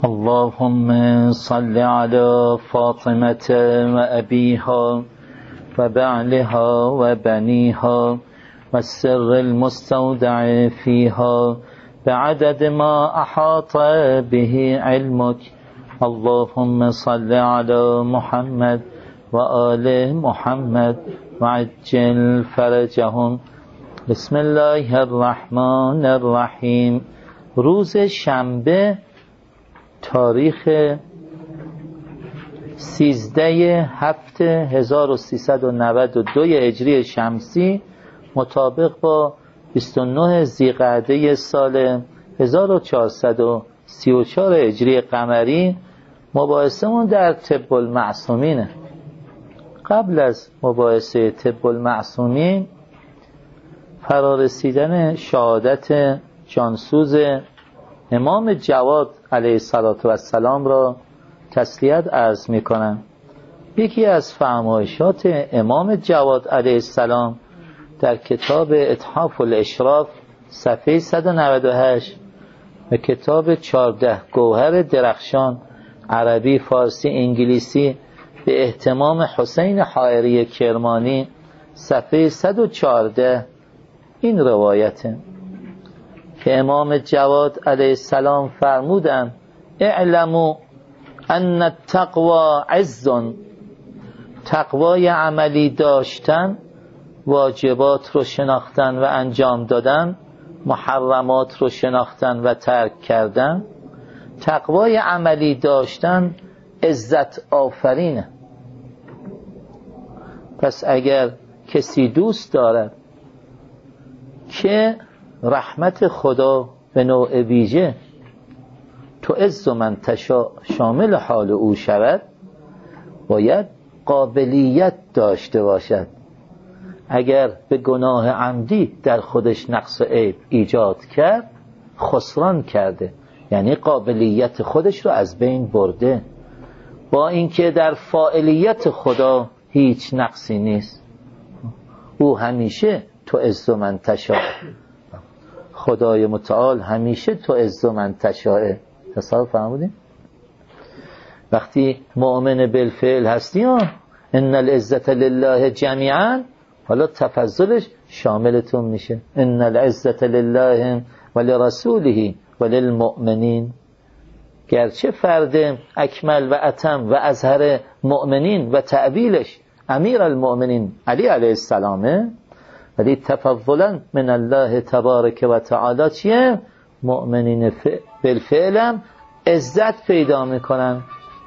اللهم صل على فاطمة وأبيها وبعلها وبنيها والسر المستودع فيها بعدد ما أحاط به علمك. اللهم صل على محمد وآل محمد وعجل فرجهم. بسم الله الرحمن الرحیم. روز شنبه تاریخ 13/7/1392 هجری شمسی مطابق با 29 ذیقعده سال 1434 هجری قمری مباحثمون در طب المعصومینه. قبل از مباحثه طب المعصومین فرارسیدن شهادت جانسوز امام جواد علیه السلام را تسلیت عرض می کنم. یکی از فرمایشات امام جواد علیه السلام در کتاب اتحاف الاشراف صفحه 198 و کتاب 14 گوهر درخشان عربی، فارسی، انگلیسی به اهتمام حسین حائری کرمانی صفحه 114 این روایته که امام جواد علیه السلام فرمودند: اعلموا ان التقوی عز. تقوای عملی داشتن، واجبات رو شناختن و انجام دادن، محرمات رو شناختن و ترک کردن. تقوای عملی داشتن عزت آفرینه. پس اگر کسی دوست دارد که رحمت خدا به نوع ویژه تو عز من تشاء شامل حال او شود، باید قابلیت داشته باشد. اگر به گناه عمدی در خودش نقص و عیب ایجاد کرد، خسران کرده، یعنی قابلیت خودش رو از بین برده، با اینکه در فاعلیت خدا هیچ نقصی نیست. او همیشه تو عز من تشاء، خدای متعال همیشه تو عز من تشاء. تصور فرمودیم؟ وقتی مؤمن بالفعل هستی ان العزت لله جمیعا، حالا تفضلش شاملتون میشه. ان العزت لله ولرسوله وللمؤمنین. گرچه فرد اکمل و اتم و ازهر مؤمنین و تعبیلش امیر المؤمنین علی علیه السلامه، ولی تفضلا من الله تبارک و تعالی چیه؟ مؤمنین بالفعلم عزت پیدا میکنن.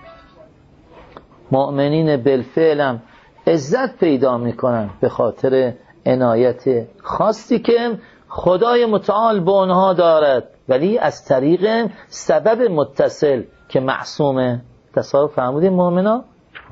مؤمنین بالفعلم عزت پیدا میکنن به خاطر عنایت خاصی که خدای متعال به اونها دارد، ولی از طریق سبب متصل که معصومه. تصور فرمودین مؤمنا؟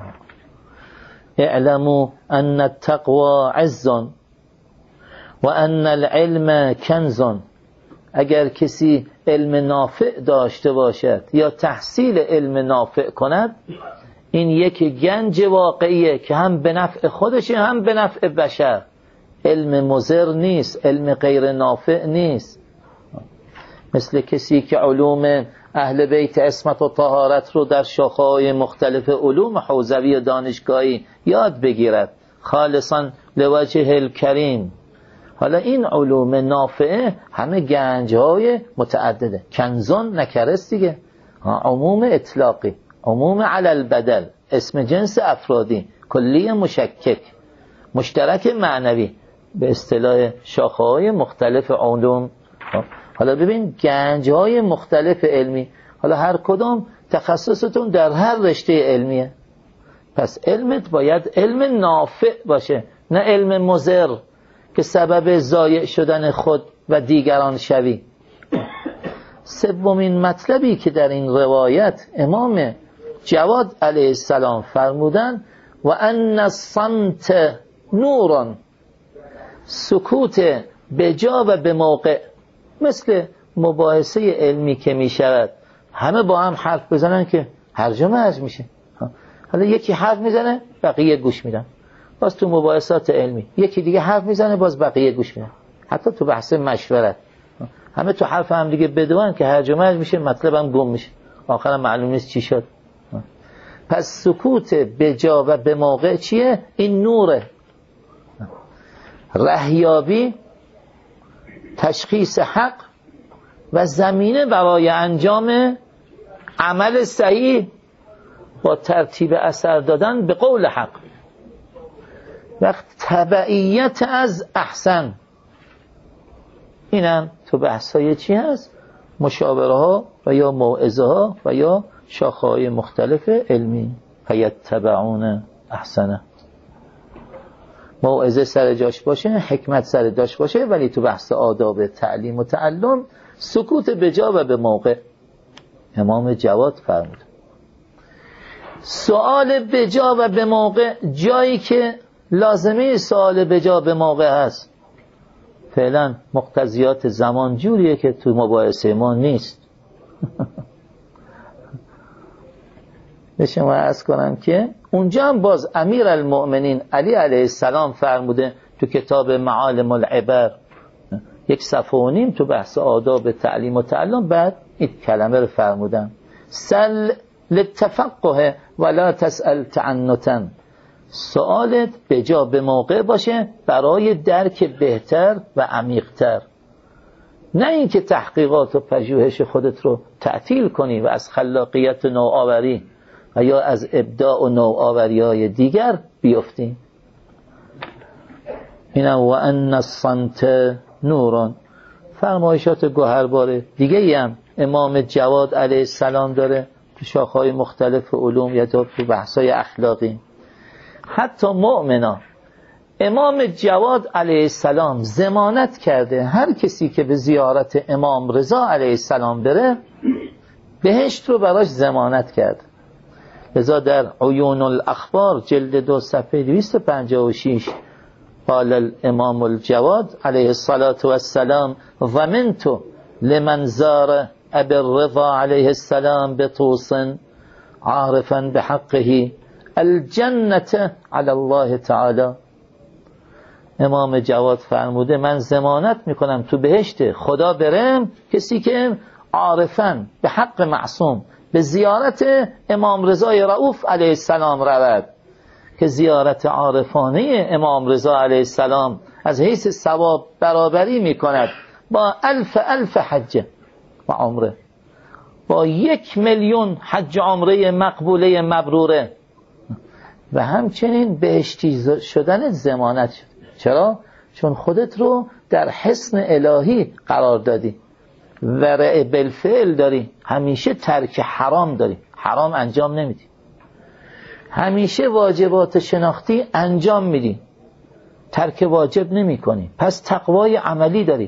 اعلموا ان التقوی عز و ان العلم کنز. اگر کسی علم نافع داشته باشد یا تحصیل علم نافع کند، این یک گنج واقعیه که هم به نفع خودشه هم به نفع بشر. علم مضر نیست، علم غیر نافع نیست. مثل کسی که علوم اهل بیت عصمت و طهارت رو در شاخه‌های مختلف علوم حوزوی و دانشگاهی یاد بگیرد خالصا لوجه الکریم. حالا این علوم نافعه همه گنج‌های متعدده. کنزون نکرست دیگه، عموم اطلاقی، عموم علی البدل، اسم جنس افرادی، کلی مشکک، مشترک معنوی، به اصطلاح شاخه‌های مختلف علوم. حالا ببین گنج‌های مختلف علمی، حالا هر کدام تخصصتون در هر رشته علمیه. پس علمت باید علم نافع باشه، نه علم مضر که سبب ضایع شدن خود و دیگران شوی. سومین مطلبی که در این روایت امام جواد علیه السلام فرمودن: و ان الصمت نور. سکوت به جا و به موقع، مثل مباحثه علمی که می شود همه با هم حرف بزنن که هر جا مرج میشه. حالا یکی حرف میزنه بقیه گوش میدن، باز تو مباحثات علمی یکی دیگه حرف میزنه باز بقیه گوش میدن. حتی تو بحث مشورت همه تو حرف هم دیگه بدون که هر جا مرج میشه، مطلب هم گم میشه. آخرم معلوم نیست چی شد. پس سکوت به جا و به موقع چیه؟ این نوره، رهیابی، تشخیص حق و زمینه برای انجام عمل صحیح با ترتیب اثر دادن به قول حق. وقت تبعیت از احسن، اینم تو بحثای چی هست؟ مشاوره ها و یا موعظه ها و یا شاخه‌های مختلف علمی. فیتبعون احسنه، موعظه سر جاش باشه، حکمت سر جاش باشه، ولی تو بحث آداب تعلیم و تعلم سکوت به جا و به موقع. امام جواد فرمود سوال به جا و به موقع، جایی که لازمه سوال به جا به موقع هست. فعلا مقتضیات زمان جوریه که تو مباحثه ما نیست. به شما عرض کنم که اونجا هم باز امیر المؤمنین علی علیه السلام فرموده تو کتاب معالم العبر 1.5 صفحه تو بحث آداب تعلیم و تعلم، بعد این کلمه رو فرمودن: سل للتفقه ولا تسأل تعنتا. سوالت به جا به موقع باشه برای درک بهتر و عمیق‌تر، نه اینکه تحقیقات و پژوهش خودت رو تعطیل کنی و از خلاقیت و نوآوری و یا از ابداع و نوآوری‌های دیگر بیفتی. اینم و ان الصمت نورون، فرمایشات گوهرباره دیگه هم امام جواد علیه السلام داره تو شاخه‌های مختلف علوم یا تو بحث‌های اخلاقی. حتی مؤمنا امام جواد علیه السلام ضمانت کرده هر کسی که به زیارت امام رضا علیه السلام بره بهشت رو براش ضمانت کرد. لذا در عیون الاخبار جلد 2 صفحه 256 قال الامام الجواد علیه السلام ضمنت لمن زار ابی الرضا علیه السلام بطوس عارفا بحقه الجنة علی الله تعالی. امام جواد فرموده من ضمانت میکنم تو بهشت خدا برم کسی که عارفاً به حق معصوم به زیارت امام رضای رؤوف علیه السلام رود، که زیارت عارفانه امام رضا علیه السلام از حیث ثواب برابری میکند با 1000 حج و عمره، با 1,000,000 حج عمره مقبوله مبروره، و همچنین بهشتی شدن ضمانت شد. چرا؟ چون خودت رو در حصن الهی قرار دادی، ورع بالفعل داری، همیشه ترک حرام داری، حرام انجام نمیدی، همیشه واجبات شناختی انجام میدی، ترک واجب نمی کنی، پس تقوای عملی داری.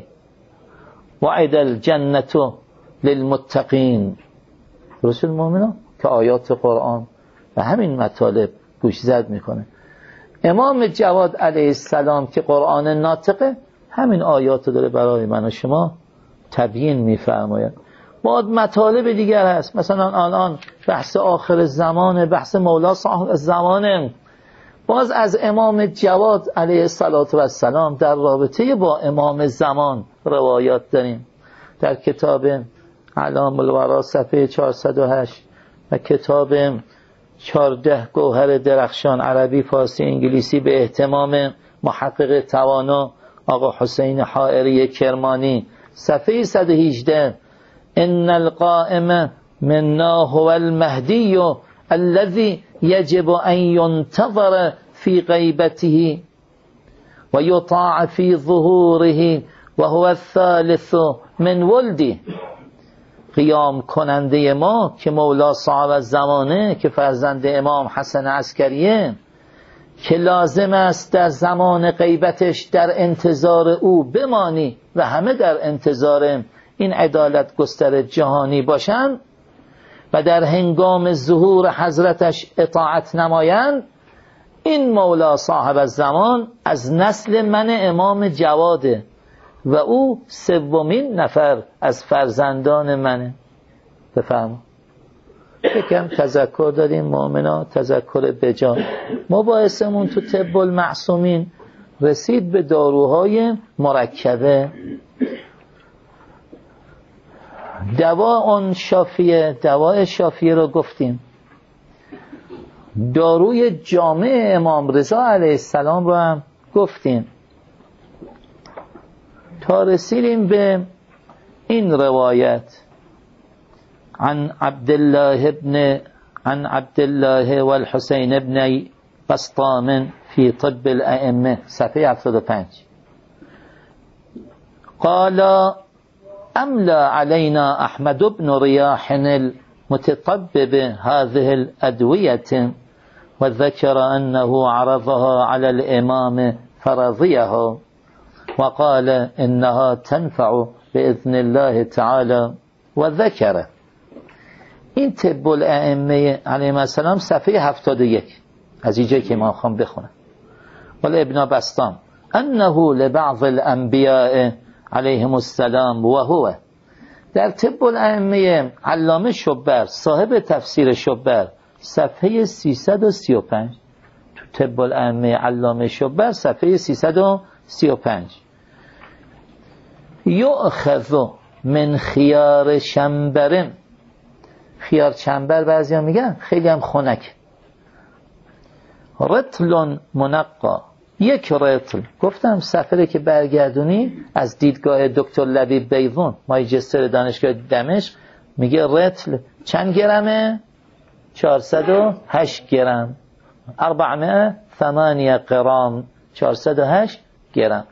وعد الجنة للمتقین، رسول مومنان که آیات قرآن و همین مطالب گوش زد میکنه. امام جواد علیه السلام که قرآن ناطقه همین آیات داره برای من و شما تبیین میفرماید. بعد مطالب دیگر هست، مثلا الان بحث آخر زمان، بحث مولا صاحب الزمان. باز از امام جواد علیه السلام در رابطه با امام زمان روایات داریم در کتاب اعلام الورا صفحه 408 و کتاب 14 گوهر درخشان عربی فارسی انگلیسی به اهتمام محقق توانا آقا حسین حائری کرمانی صفحه 118 ان القائم منا هو المهدی الذي يجب ان ينتظر في غيبته ويطاع في ظهوره وهو الثالث من ولده. قیام کننده ما که مولا صاحب الزمانه، که فرزند امام حسن عسکریه، که لازم است در زمان غیبتش در انتظار او بمانی و همه در انتظار این عدالت گستر جهانی باشند و در هنگام ظهور حضرتش اطاعت نمایند. این مولا صاحب الزمان از نسل من امام جواده و او 3مین نفر از فرزندان منه. بفرما. یکم تذکر داریم مؤمنا، تذکر بجا. مباحثمون تو طب المعصومین رسید به داروهای مرکبه. دواء شافیه، دواء شافیه رو گفتیم. داروی جامع امام رضا علیه السلام رو هم گفتیم تا رسیدیم به این روایت عن عبد الله والحسين بن بسطام في طب الأئمة صفحه 75. قال أملى علينا أحمد بن رياح المتطبب هذه الأدوية وذكر أنه عرضها على الإمام فرضيها وقال إنها تنفع بإذن الله تعالى وذكر. این طب الائمه علیهم السلام صفحه 71 از اینجا که ما خوام بخونم. ولی ابن بسطام انه لبعض الانبیاء علیهم السلام و هو در طب الائمه علامه شبر صاحب تفسیر شبر صفحه 335 تو طب الائمه علامه شبر صفحه 335 یؤخذ من خیار شنبرن. خیار چنبر بعضی ها میگن خیلی هم خنک. رطل منقا، یک رطل گفتم سفره که برگردونی از دیدگاه دکتر لبیب بیضون ماجستر دانشگاه دمشق میگه رطل چند گرمه؟ 408 گرم، 408 گرم، 408 گرم.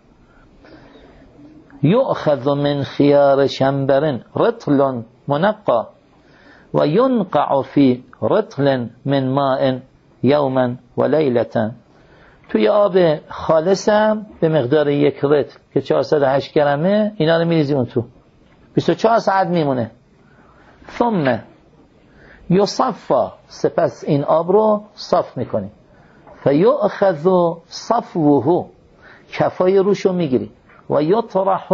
یؤخذ من خیار شنبرن رطل منقا و ینقع فی رطل من ماء یوما و لیلتا. توی آب خالصم به مقدار یک رطل که 408 گرمه اینا رو میریزی اون تو 24 ساعت میمونه. ثم یصفا، سپس این آب رو صاف میکنی. فیؤخذ صفوه، کفای روشو میگیری. و یطرح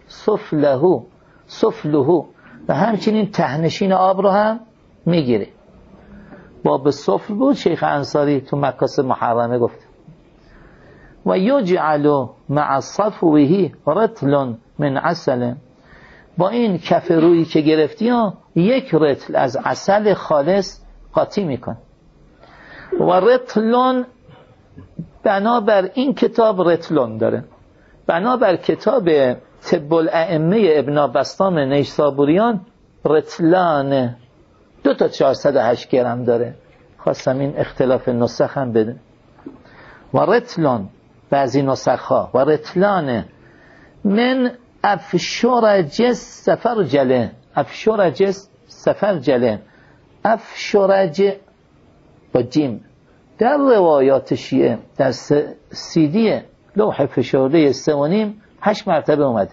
سفله، و همچنین تهنشین آب رو هم میگیری. باب سفل بود شیخ انصاری تو مکاسب محرمه گفت. و یجعل مع صفوه رطل من عسل، با این کف رویی که گرفتی یک رطل از عسل خالص قاطی میکن. و رطلون، بنابر این کتاب رطلون داره، بنابر کتاب طب الائمه ابن بسطام نیسابوریان رطلان 2 تا 408 گرم داره. خواستم این اختلاف نسخ هم بده. و رطلان، بعضی نسخ ها و رطلان من افشرج سفرجله، افشرج سفرجله، افشرج با جیم در روایات شیعه در سیدی لوح فشرده 3.5 8 مرتبه اومده.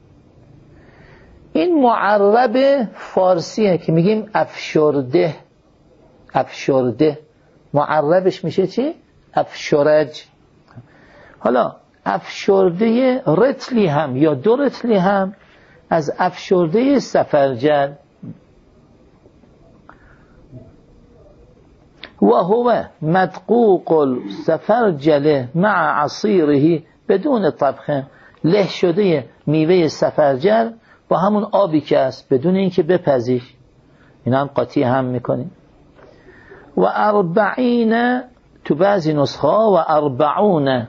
این معرب فارسیه که میگیم افشرده، افشرده معربش میشه چی؟ افشرج. حالا افشرده رطلی هم یا 2 رطلی هم از افشرده سفرجل. و هو مدقوق السفرجل مع عصیره بدون طبخ، له شده میوه سفرجل با همون آبی که است بدون اینکه بپزیش، اینا هم قاطی هم میکنیم. و 40 تو بعضی نسخه و 40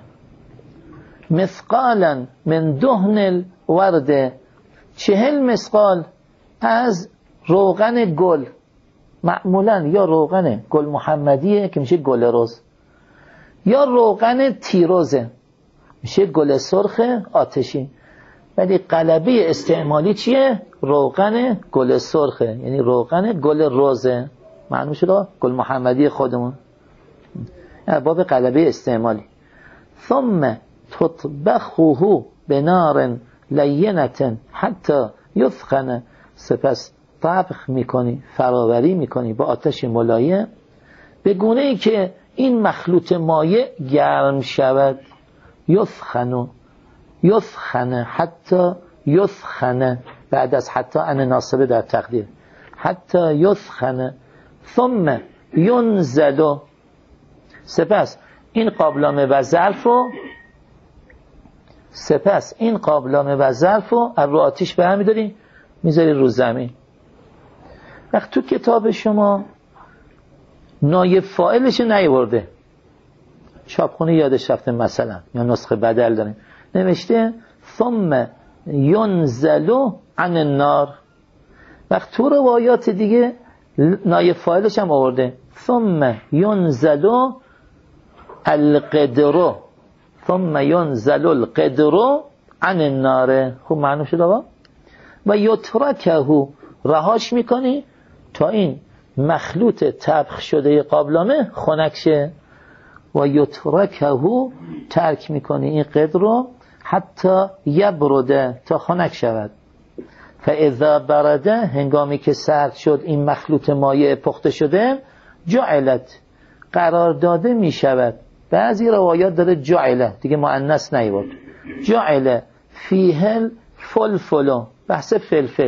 مثقالا من دهن الورد، 40 مثقال از روغن گل، معمولا یا روغن گل محمدیه که میشه گل رز، یا روغن تیروزه میشه گل سرخ آتشین، ولی غلبه استعمالی چیه؟ روغن گل سرخه، یعنی روغن گل روزه، معلوم شد گل محمدی خودمون، باب غلبه استعمالی. ثم تطبخه بنار لینة حتی یثخن، سپس طبخ میکنی، فراوری میکنی با آتش ملایم به گونه ای که این مخلوط مایع گرم شود. یثخن، یثخن حتی یثخن، بعد از حتی ان ناصبه در تقدیر، حتی یثخن. ثم ینزل، سپس این قابلمه و ظرف رو، سپس این قابلمه و ظرف رو از رو آتیش برمی داریم میذاری رو زمین. وقت تو کتاب شما نایب فاعلش نیاورده، چاپخونه یادش رفته مثلا، یا نسخه بدل داریم نوشته ثم ينزل عن النار. وقت تو روایات دیگه نایب فاعلش هم آورده ثم ينزل القدر، ثم ينزل القدر عن النار. خوب معلوم شد آقا؟ و یترکه، رهاش میکنی تا این مخلوط طبخ شده قابلمه خنک شه. و یترکه، ترک میکنی این قدر رو حتی یبرده، تا خنک شود. فاذا برده، هنگامی که سرد شد این مخلوط مایع پخته شده، جعلت، قرار داده میشود. بعضی روایات داره جعله، دیگه مؤنث نیورد، جعل فیه الفلفل، بحث فلفل.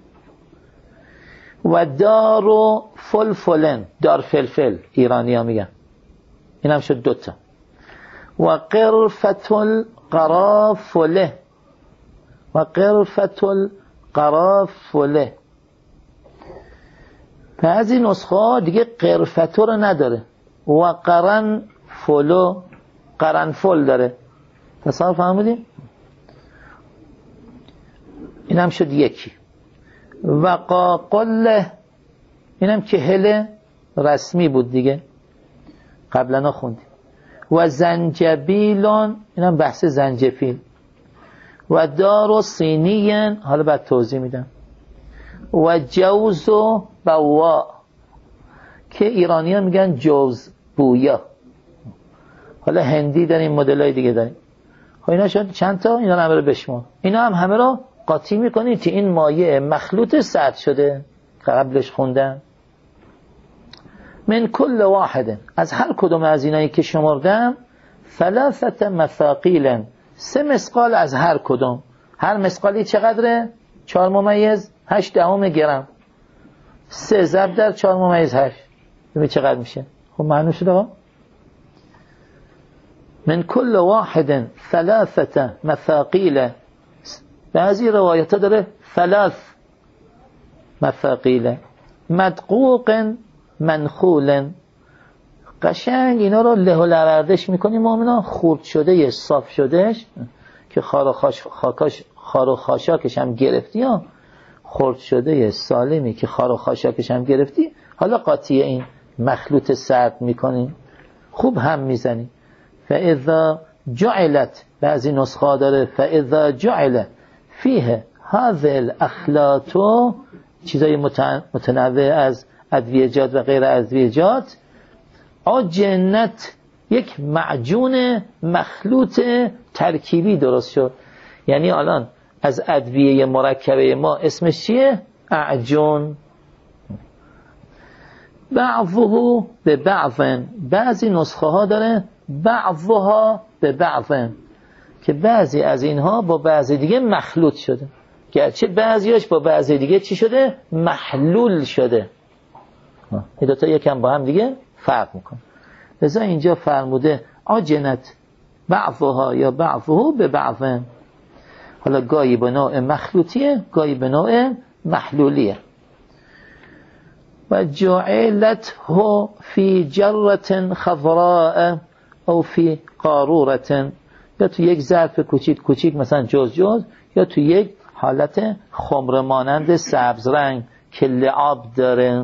و دار فلفلن، دار فلفل ایرانی ها میگن، این هم شد دوتا. و قرفت القرافله، و قرفت القرافله. بعضی نسخه ها دیگه قرفتو رو نداره و قرنفلو، قرنفل داره. تصور فهمیدیم؟ این هم شد یکی. و قاقله، این هم که هله رسمی بود دیگه، قبلا خوندیم. و زنجبیلون، این هم بحث زنجفیل. و دارو سینین، حالا بعد توضیح میدم. و جوز و بوا، که ایرانی ها میگن جوز بویا، حالا هندی داریم، مدل های دیگه داریم. خب اینا شد چند تا، اینا همه رو بشمار. اینا هم همه رو قاطی میکنید که این مایع مخلوط سرد شده، قبلش خوندم. من کل واحد، از هر کدوم از اینایی که شمردم، 3 مثاقیل، 3 مثقال از هر کدوم. هر مثقالی چقدره؟ 4.8 گرم. 3 ضرب در 4.8 ببین چقدر میشه. خب معلوم شد آقا؟ من کل واحد 3 مثاقیل. بعضی روایت ها داره 3 مثاقیل. مدقوق منخول، قشنگ اینا رو له و لوردش میکنیم مؤمنا، خورد شده یه صاف شدهش که خار و خاشاکش هم گرفتی ها، خورد شده یه سالمی که خار و خاشاکش هم گرفتی، حالا قاطی این مخلوط سرد میکنیم، خوب هم میزنی. فاذا جعلت، بعضی نسخه داره فاذا جعل فیه هذه الاخلاط، چیزای متنوع از ادویجات و غیر ادویجات، عجنت، یک معجون مخلوط ترکیبی درست شد. یعنی الان از ادویه مرکبه ما اسمش چیه؟ اعجون. بعضه به بعضن، بعضی نسخه ها داره بعضها به بعضن، که بعضی از اینها با بعضی دیگه مخلوط شده، گرچه بعضیاش با بعضی دیگه چی شده؟ محلول شده. این دوتا یکم با هم دیگه فرق میکنه. لذا اینجا فرموده عجنت بعضها یا بعضه به بعضن. حالا گاهی به نوع مخلوطیه، گاهی به نوع محلولیه. و جعلت هو فی جرة خضراء او فی قارورة، یا تو یک ظرف کوچیک مثلا جز، یا تو یک حالت خمره مانند سبز رنگ که لعاب داره.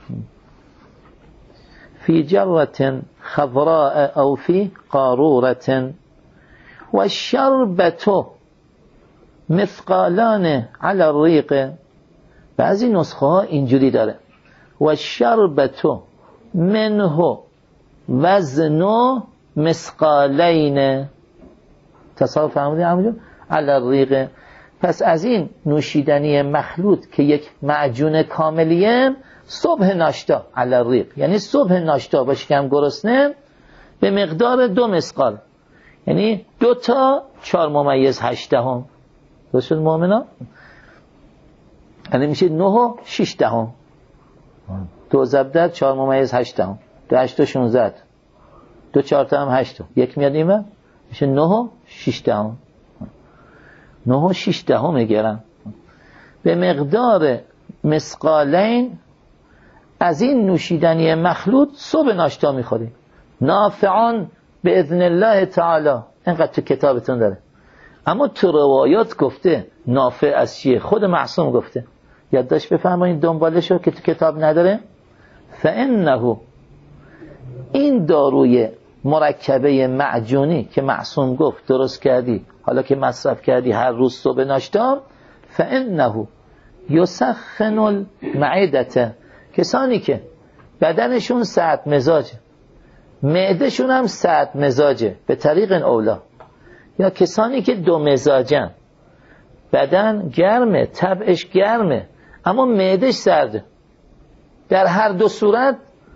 فی جرة خضراء او فی قارورة. و شربتو مثقالان علی الریق، بعضی نسخه ها اینجوری داره و شربتو منه وزن مثقالین. تصور فهمیدی همونجا؟ علی الریق. پس از این نوشیدنی مخلوط که یک معجون کاملیه، صبح ناشتا علی الریق، یعنی صبح ناشتا با شکم گرسنه، به مقدار 2 مثقال، یعنی 2 تا 4.8 درست شد مؤمنا؟ یعنی میشه 9 و 6 دهم. 2 ضرب در 4.8، 2 8 16، 2 4 تا هم 8، یک میاد اینه میشه 9 و 6 دهم. 9 و 6 دهم گرم. به مقدار مثقالین از این نوشیدنی مخلوط صبح ناشتا میخوریم. نافعان به اذن الله تعالی، اینقدر تو کتابتون داره. اما تو روایات گفته نافع از چیه؟ خود معصوم گفته. یادداشت بفرمایید دنبالشو که تو کتاب نداره. فانه، این داروی مرکبه معجونی که معصوم گفت درست کردی، حالا که مصرف کردی هر روز صبح ناشتا، فانه یسخن المعده، کسانی که بدنشون سرد مزاجه، معدهشون هم سرد مزاجه به طریق اولا، یا کسانی که دو مزاجن، بدن گرمه، طبعش گرمه اما معدهش سرده، در هر دو صورت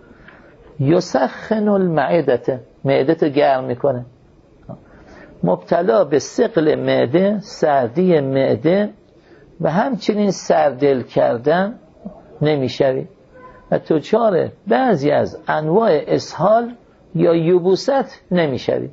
یسخن المعده، معده‌تو گرم میکنه. مبتلا به ثقل معده، سردی معده و همچنین سردل کردن نمیشوی و دچار بعضی از انواع اسهال یا یبوست نمیشوی.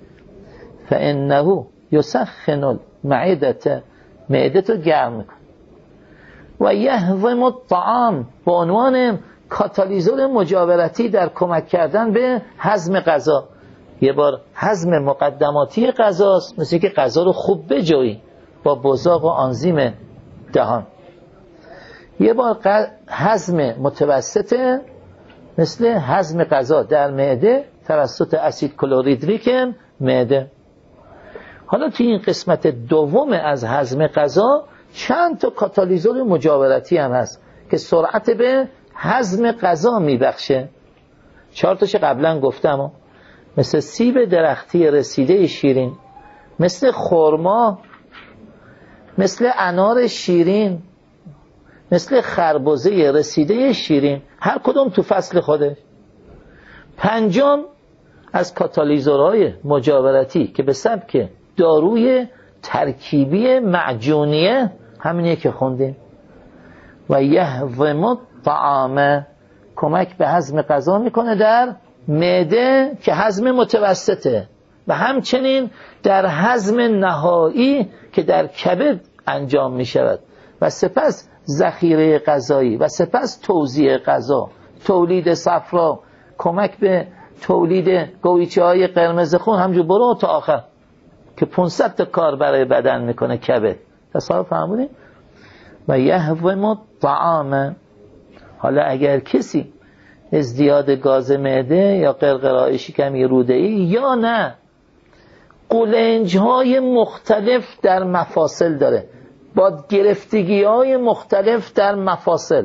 فانه یسخن المعده، معده‌تو گرم میکنه. و یهضم الطعام، به عنوان کاتالیزور مجاورتی در کمک کردن به هضم غذا. یه بار هضم مقدماتی غذاست، مثل که غذا رو خوب بجویی با بزاق و آنزیم دهان. یه بار هضم متوسطه، مثل هضم غذا در معده توسط اسید کلوریدریک معده. حالا توی این قسمت دوم از هضم غذا چند تا کاتالیزور مجاورتی هم هست که سرعت به هضم غذا میبخشه. 4 تاش قبلا گفتم، مثل سیب درختی رسیده شیرین، مثل خرما، مثل انار شیرین، مثل خربزه رسیده شیرین، هر کدوم تو فصل خودش. 5 از کاتالیزورهای مجاورتی که به سبک داروی ترکیبی معجونیه، همینیه که خوندیم. و یهضم الطعام، کمک به هضم غذا میکنه در معده که هضم متوسطه و همچنین در هضم نهایی که در کبد انجام میشود و سپس ذخیره غذایی و سپس توزیع غذا، تولید صفرا، کمک به تولید گویچه های قرمز خون، همجور برو تا آخر که 500 تا کار برای بدن میکنه کبد. تصور فهمونی؟ و یهضم الطعام. حالا اگر کسی ازدیاد گاز معده یا قرقرای شکمی روده‌ای یا نه قولنج‌های مختلف در مفاصل داره، با گرفتگی‌های مختلف در مفاصل،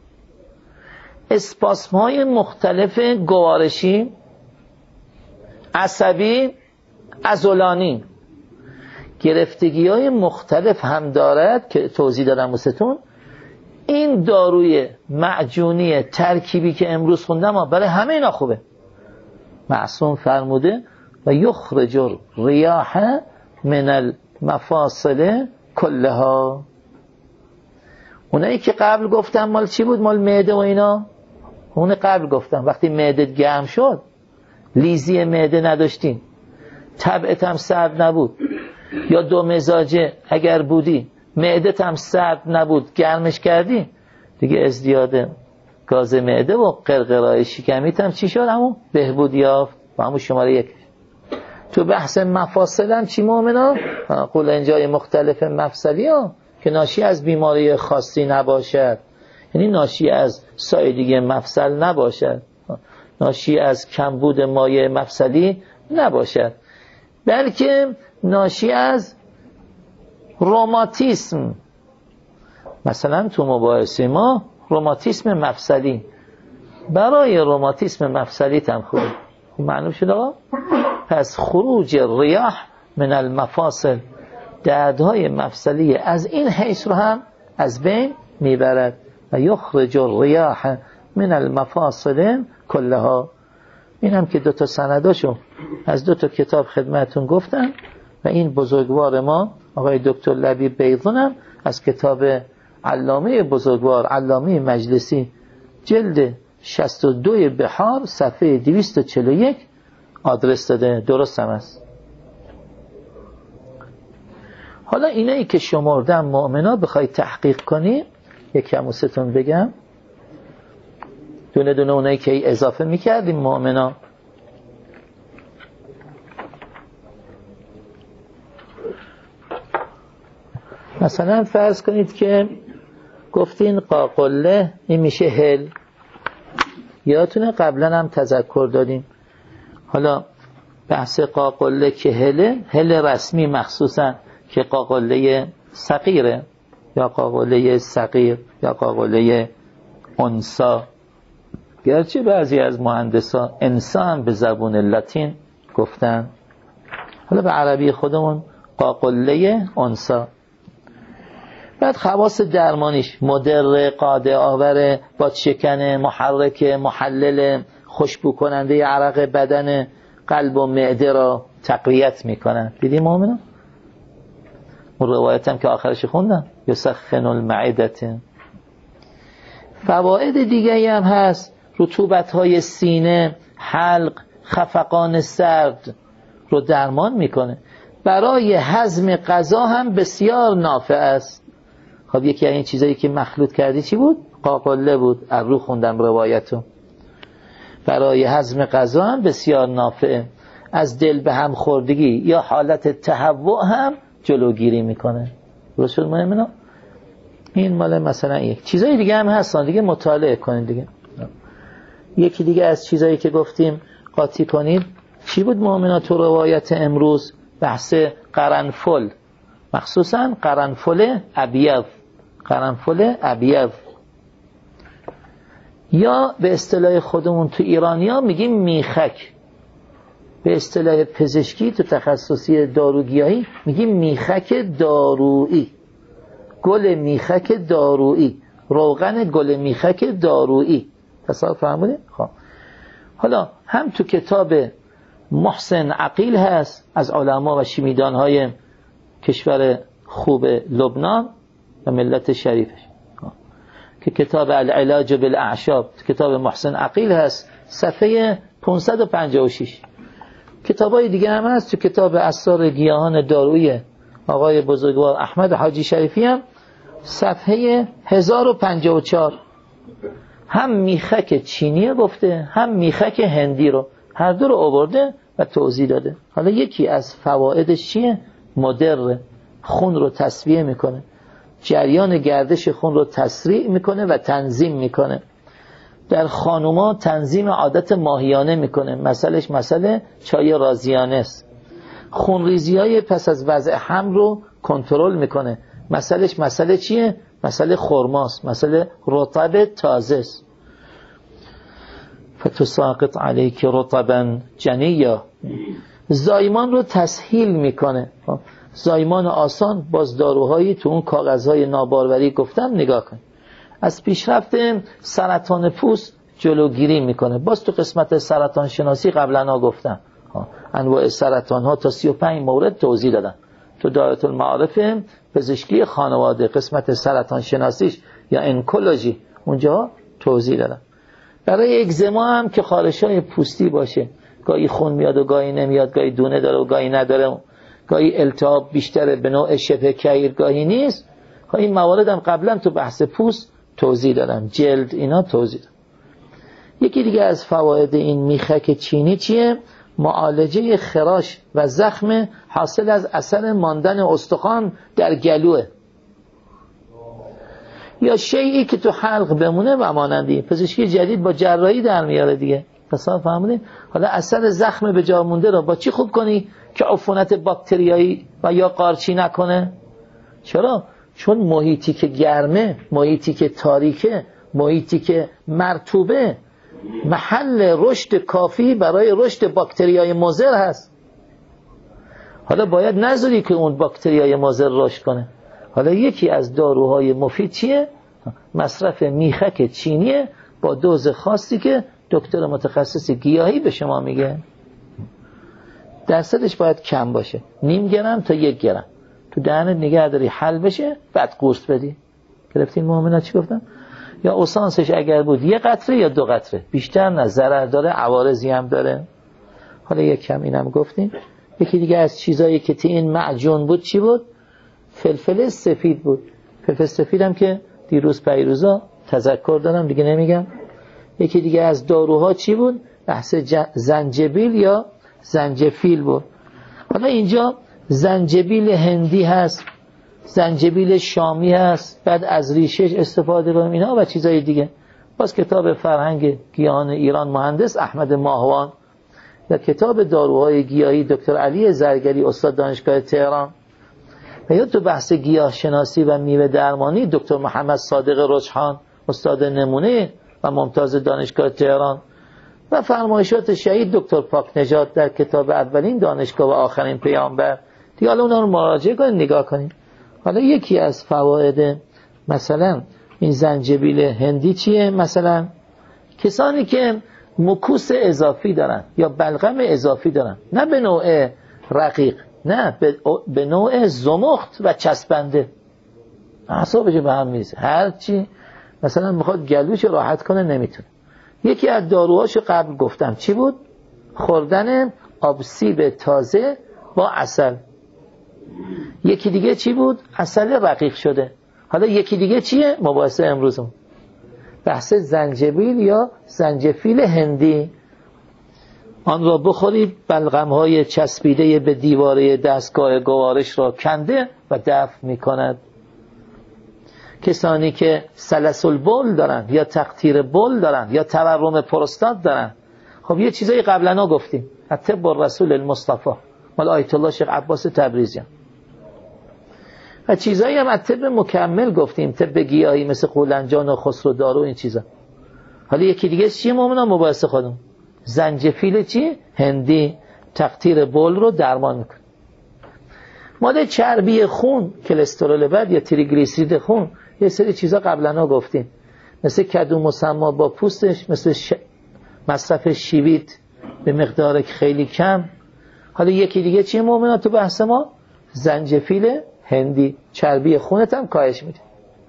اسپاسم‌های مختلف گوارشی، عصبی، عضلانی، گرفتگی‌های مختلف هم دارد که توضیح دادم واسهتون. این داروی معجونی ترکیبی که امروز خوندم برای همه اینا خوبه. معصوم فرموده و یخرج الریاح من المفاصل کلها. اونایی که قبل گفتم مال چی بود؟ مال معده و اینا. اون قبل گفتم وقتی معده گرم شد، لیزی معده نداشتین، طبعت هم سرد نبود، یا دو مزاجه اگر بودی معدت هم سرد نبود، گرمش کردی، دیگه ازدیاد گاز معده و قرقرای شکمیت هم چی شد؟ همون بهبود یافت و همون شماره 1. تو بحث مفاصل هم چی مؤمنا؟ قولنجای مختلف مفصلی ها که ناشی از بیماری خاصی نباشد، یعنی ناشی از سایدگی مفصل نباشد، ناشی از کمبود مایع مفصلی نباشد، بلکه ناشی از روماتیسم. مثلا تو مباحثه ما روماتیسم مفصلی، برای روماتیسم مفصلی هم خوبه. معلوم شد آقا؟ پس خروج ریاح من المفاصل، دردهای مفصلی از این حیث رو هم از بین میبرد. و یخرج الریاح من المفاصل کلها. این هم که 2 سنداشو از 2 کتاب خدمتون گفتم و این بزرگوار ما آقای دکتر لبیب بیضون هم از کتاب علامه بزرگوار علامه مجلسی جلد 62 بحار صفحه 241 آدرس داده. درست هم است. حالا اینایی که شمردم مؤمنا بخوای تحقیق کنی، یکم وستون بگم دونه دونه اونایی که اضافه میکردیم مؤمنا. مثلا فرض کنید که گفتین قاقله این میشه هل، یادتونه قبلا هم تذکر دادیم. حالا بحث قاقله که هل رسمی مخصوصا که قاقله صغیره یا قاقله صغیر یا قاقله انسا، گرچه بعضی از مهندسا انسان به زبون لاتین گفتن، حالا به عربی خودمون قاقله انسا. بعد خواص درمانیش مدر، قاده آور، بادشکن، محرک، محلل، خوشبو کننده عرق بدن، قلب و معده را تقویت میکنن. دیدیم مؤمنان؟ اون روایت هم که آخرش خوندم یسخن المعدة. فواید دیگه هم هست، رطوبت های سینه، حلق، خفقان سرد رو درمان میکنه. برای هضم غذا هم بسیار نافع است. خب یکی از این چیزایی که مخلوط کردی چی بود؟ قاقله بود. از رو خوندم روایتو. برای هضم غذا هم بسیار نافعه. از دل به هم خوردگی یا حالت تهوع هم جلوگیری میکنه. درست شد مهمنا؟ این مال مثلا یک چیزای دیگه هم هستن دیگه، مطالعه کنید دیگه. یکی دیگه از چیزایی که گفتیم قاطی کنید چی بود مؤمنا تو روایت امروز؟ بحث قرنفل، مخصوصا قرنفل ابیض. قرنفل ابیض یا به اصطلاح خودمون تو ایرانیا میگیم میخک، به اصطلاح پزشکی تو تخصصی داروگیاهی میگیم میخک دارویی، گل میخک دارویی، روغن گل میخک دارویی. تصور فهمیدین؟ خب حالا هم تو کتاب محسن عقیل هست از علما و شیمیدان های کشور خوب لبنان و ملت شریفش که کتاب العلاج بالاعشاب، کتاب محسن عقیل هست، صفحه 556. کتابای دیگه هم هست تو کتاب اسرار گیاهان دارویی آقای بزرگوار احمد حاجی شریفی هم صفحه 1054 هم میخک چینی گفته هم میخک هندی رو، هر دو رو آورده و توضیح داده. حالا یکی از فوایدش چیه؟ مدر، خون رو تصفیه میکنه، جریان گردش خون رو تسریع میکنه و تنظیم میکنه. در خانوما تنظیم عادت ماهیانه میکنه، مسئله چای رازیانه است. خونریزی های پس از وضع حمل رو کنترل میکنه، مسئله چیه؟ مسئله خرماست، مسئله رطب تازه است. فتساقط علیک رطبا جنیا، زایمان رو تسهیل میکنه. زایمان آسان باز داروهایی تو اون کاغذهای ناباروری گفتم نگاه کن. از پیشرفت سرطان پوست جلوگیری میکنه. باز تو قسمت سرطان شناسی قبلا گفتم انواع سرطان ها تا 35 مورد توضیح دادم. تو دایره المعارف پزشکی خانواده قسمت سرطان شناسیش یا انکولوژی اونجا توضیح دادم. برای اگزما هم که خارش‌های پوستی باشه، گاهی خون میاد و گاهی نمیاد، گاهی دونه داره و گاهی نداره، گاهی التهاب بیشتره به نوع شبه کیر گاهی نیست، این موارد هم قبلا تو بحث پوست توضیح دادم، جلد اینا توضیح دادم. یکی دیگه از فواید این میخک چینی چیه؟ معالجه خراش و زخم حاصل از اثر ماندن استخوان در گلوه یا شیئی که تو حلق بمونه و مانندی. پزشکی جدید با جراحی در میاره دیگه. تصور فهمیدین؟ حالا اثر زخم به جا مونده رو با چی خوب کنی که عفونت باکتریایی و یا قارچی نکنه؟ چرا؟ چون محیطی که گرمه، محیطی که تاریکه، محیطی که مرطوبه محل رشد کافی برای رشد باکتریای مضر هست. حالا باید نذاری که اون باکتریای مضر رشد کنه. حالا یکی از داروهای مفید چیه؟ مصرف میخک چینیه با دوز خاصی که دکتر متخصص گیاهی به شما میگه. درصدش باید کم باشه، 0.5 گرم تا 1 گرم تو دهنت نگه داری حل بشه، بعد قورت بدی. گرفتین مؤمنات چی گفتم؟ یا اوسانسش اگر بود 1 قطره یا 2 قطره، بیشتر نه، ضرر داره، عوارضی هم داره. حالا یک کم اینم گفتیم. یکی دیگه از چیزایی که تی این معجون بود چی بود؟ فلفل سفید بود. فلفل سفید هم که دیروز پیروزا تذکر دادم دیگه نمیگم. یکی دیگه از داروها چی بود؟ بحث زنجبیل یا زنجفیل بود. حالا اینجا زنجبیل هندی هست، زنجبیل شامی هست، بعد از ریشش استفاده کنیم اینا و چیزای دیگه. باز کتاب فرهنگ گیاهان ایران مهندس احمد ماهوان یا کتاب داروهای گیاهی دکتر علی زرگری استاد دانشگاه تهران و یا تو بحث گیاه شناسی و میوه درمانی دکتر محمد صادق رجحان استاد نمونه و ممتاز دانشگاه تهران و فرمایشات شهید دکتر پاک نژاد در کتاب اولین دانشگاه و آخرین پیامبر. دیگه حالا اونا رو مراجعه کنید نگاه کنید. حالا یکی از فواید مثلا این زنجبیل هندی چیه؟ مثلا کسانی که مکوس اضافی دارن یا بلغم اضافی دارن، نه به نوع رقیق، نه به نوع زمخت و چسبنده، اعصابش به هم میزه، هر چی مثلا میخواد گلوش راحت کنه نمیتونه. یکی از داروهاشو قبل گفتم چی بود؟ خوردن آبسیب تازه با عسل. یکی دیگه چی بود؟ عسل رقیق شده. حالا یکی دیگه چیه؟ مباحثه امروزم بحث زنجبیل یا زنجفیل هندی. آن را بخورید، بلغم‌های چسبیده به دیواره دستگاه گوارش را کنده و دفع می‌کند. کسانی که سلسل بول دارن یا تقطیر بول دارن یا تورم پروستات دارن، خب یه چیزایی قبلا گفتیم طب الرسول المصطفى مال آیت الله شیخ عباس تبریزی و چیزایی هم از طب مکمل گفتیم، طب گیاهی مثل قولنجان و خسرو دارو این چیزا. حالا یکی دیگه چیه مومنا؟ مباحثه خودم زنجفیل چی؟ هندی تقطیر بول رو درمان میکنه. مال چربی خون، کلسترول بد یا تریگلیسیرید خون، یه سری چیزا قبلا گفتیم مثل کدو مسما با پوستش، مثل مصرف شیویت به مقدار خیلی کم. حالا یکی دیگه چیه مومنا تو بحث ما؟ زنجفیل هندی، چربی خونت هم کاهش میده.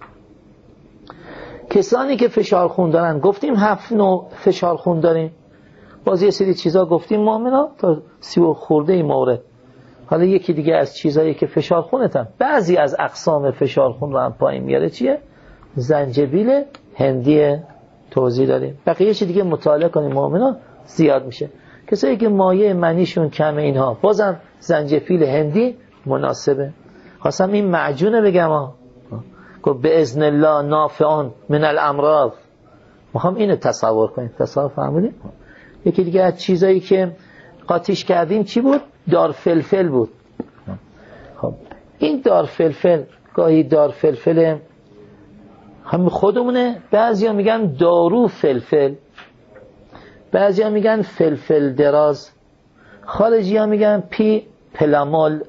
کسانی که فشار خون دارن، گفتیم 7 نوع فشار خون داریم، باز یه سری چیزا گفتیم مومنا تا 30 خورده ای مورد. حالا یکی دیگه از چیزایی که فشار خونت هم بعضی از اقسام فشار خون رو هم پایین میاره چیه؟ زنجبیل هندی. توضیح دادیم. بقیه چی دیگه مطالعه کنیم مومنا زیاد میشه. کسایی که مایع منیشون کمه اینها بازم زنجفیل هندی مناسبه. خواستم این معجونه بگم گفت به اذن الله نافعان من الامراض. میخوام اینو تصور کنید. تصور فهمیدید؟ یکی دیگه از چیزایی که قاطیش کردیم چی بود؟ دار فلفل بود. خب این دار فلفل گاهی دار فلفل هم خودمونه، بعضیا میگن دارو فلفل، بعضیا میگن فلفل دراز، خارجیا میگن پی پلامول،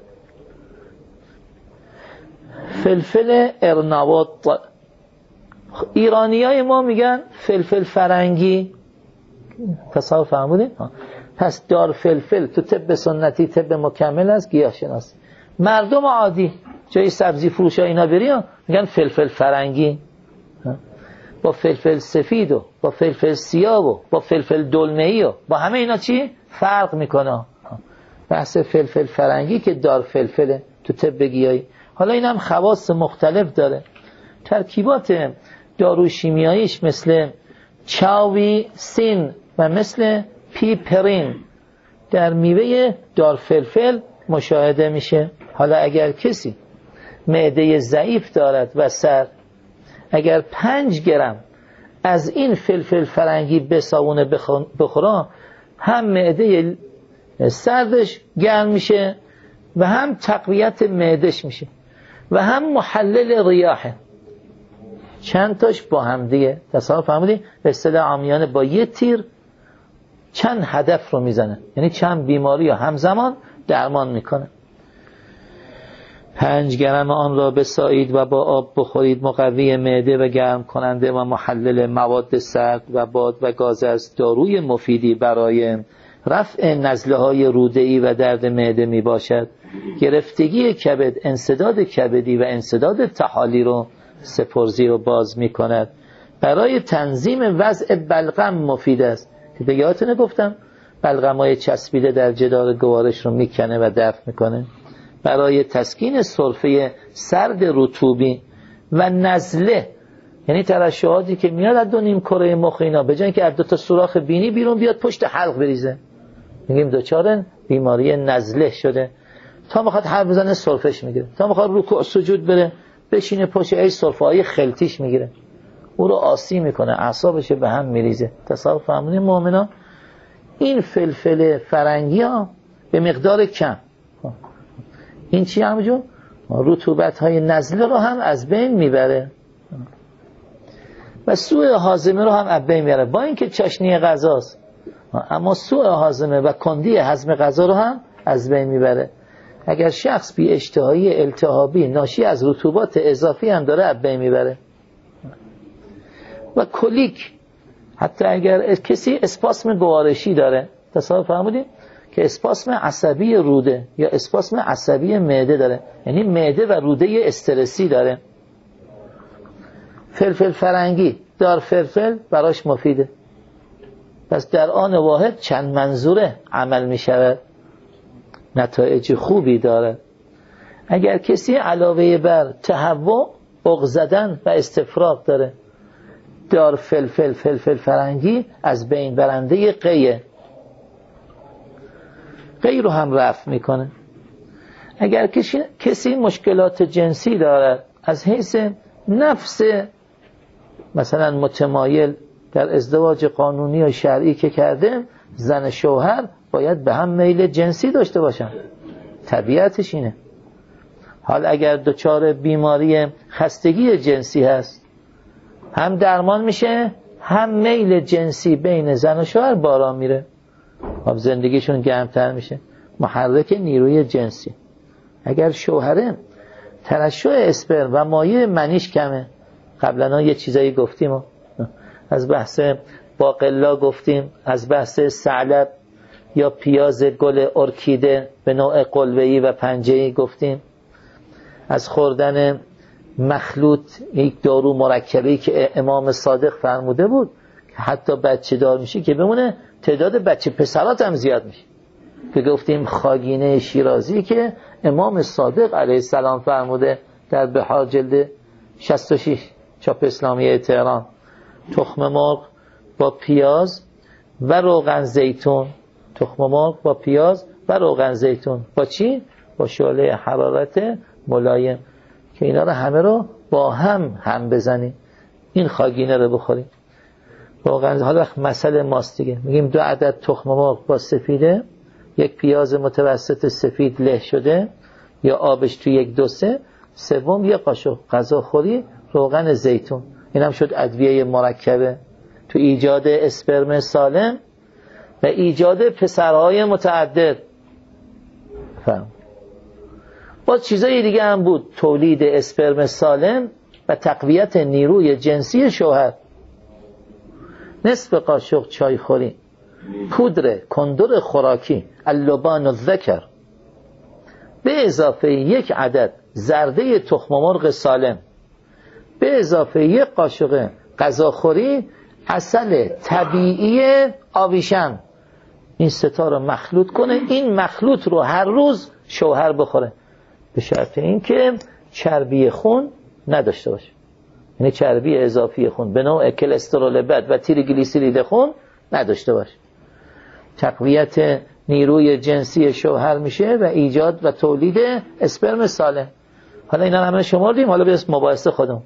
فلفل ارناوط، ایرانیای ما میگن فلفل فرنگی. تصور فرمودین؟ پس دار فلفل تو طب سنتی طب مکمل است گیاه شناسی. مردم عادی جای سبزی فروش ها اینا بریم میگن فلفل فرنگی، با فلفل سفید و با فلفل سیاه و با فلفل دلمه‌ای و با همه اینا چی فرق میکنه؟ بحث فلفل فرنگی که دار فلفله تو طب گیاهی. حالا این هم خواص مختلف داره. ترکیبات دارو شیمیاییش مثل چاوی سین و مثل پیپرین در میوه دار فلفل مشاهده میشه. حالا اگر کسی معده ضعیف دارد و سر، اگر 5 گرم از این فلفل فرنگی بساونه بخوره، هم معده سردش گرم میشه و هم تقویت معدش میشه و هم محلل ریاحه. چند تاش با هم دیگه تصور فهمیدی؟ به اصطلاح عامیانه با یه تیر چند هدف رو میزنه، یعنی چند بیماری رو همزمان درمان میکنه. 5 گرم آن را بسایید و با آب بخورید، مقوی معده و گرم کننده و محلل مواد سرد و باد و گاز است. داروی مفیدی برای رفع نزله های روده‌ای و درد معده می باشد. گرفتگی کبد، انسداد کبدی و انسداد طحالی رو سپرزی رو باز می کند. برای تنظیم وضع بلغم مفید است که دیگه یادتونه گفتم بلغم‌های چسبیده در جدار گوارش رو میکنه و دفع میکنه. برای تسکین سرفه سرد رطوبی و نزله، یعنی ترشحاتی که میاد از 2 نیم کره مخ اینا به جای که از 2 تا سوراخ بینی بیرون بیاد پشت حلق بریزه، میگیم دچار بیماری نزله شده. تا میخواد حرف بزنه سرفش میگیره، تا میخواد رکوع سجود بره بشینه پشت ای سرفه های خلطیش میگیره، او رو آسی میکنه، اعصابش به هم میریزه. تصور فرمودین مؤمنا، این فلفل فرنگی ها به مقدار کم، این چی همجون؟ رطوبت های نزله رو هم از بین میبره و سوء هاضمه رو هم از بین میبره. با اینکه چاشنی غذاست، اما سوء هاضمه و کندی هضم غذا رو هم از بین میبره. اگر شخص بی اشتهایی التهابی ناشی از رطوبات اضافی هم داره از بین میبره. و کلیک، حتی اگر کسی اسپاسم گوارشی داره، تصور فرمودیم که اسپاسم عصبی روده یا اسپاسم عصبی معده داره، یعنی معده و روده استرسی داره، فلفل فرنگی دار فلفل براش مفیده. پس در آن واحد چند منظوره عمل می شود، نتایج خوبی داره. اگر کسی علاوه بر تهوع، عق زدن و استفراغ داره، دار فلفل فرنگی از بین برنده قیه، قی رو هم رفع میکنه. اگر کسی مشکلات جنسی دارد از حیث نفس مثلا متمایل در ازدواج قانونی و شرعی که کرده، زن شوهر باید به هم میل جنسی داشته باشن، طبیعتش اینه. حال اگر دچار بیماری خستگی جنسی هست، هم درمان میشه، هم میل جنسی بین زن و شوهر بالا میره، خب زندگیشون گرمتر میشه، محرک نیروی جنسی. اگر شوهره ترشح اسپرم و مایع منیش کمه، قبلا یه چیزایی گفتیم، از بحث باقلا گفتیم، از بحث ثعلب یا پیاز گل ارکیده به نوع قلوه‌ای و پنجه‌ای گفتیم، از خوردن مخلوط یک دارو مرکبی که امام صادق فرموده بود که حتی بچه دار میشه که بمونه، تعداد بچه پسرات هم زیاد میشه، که گفتیم خاگینه شیرازی که امام صادق علیه السلام فرموده در بحار جلد 66 چاپ اسلامی تهران، تخم مرغ با پیاز و روغن زیتون، تخم مرغ با پیاز و روغن زیتون، با چی؟ با شعله حرارت ملایم، که اینا رو همه رو با هم بزنیم، این خاگینه رو بخوریم. روغن، حالا مسئله ماست دیگه، میگیم 2 عدد تخم مرغ با سفیده، 1 پیاز متوسط سفید له شده یا آبش تو 1-2-3، سوم 1 قاشق غذاخوری روغن زیتون. این هم شد ادویه مرکبه تو ایجاد اسپرم سالم و ایجاد پسرهای متعدد. فهم. باز چیزای دیگه هم بود، تولید اسپرم سالم و تقویت نیروی جنسی شوهر. نصف قاشق چای خوری پودر کندر خوراکی اللبان الذکر به اضافه 1 عدد زرده تخم مرغ سالم به اضافه 1 قاشق غذاخوری عسل طبیعی آویشم، این 3 تا رو مخلوط کنه، این مخلوط رو هر روز شوهر بخوره، به شرط اینکه چربی خون نداشته باشه، یعنی چربی اضافی خون به نوع کلسترول بد و تریگلیسیرید خون نداشته باشه. تقویت نیروی جنسی شوهر میشه و ایجاد و تولید اسپرم سالم. حالا اینا همه شمردیم، حالا به مباحث خودم.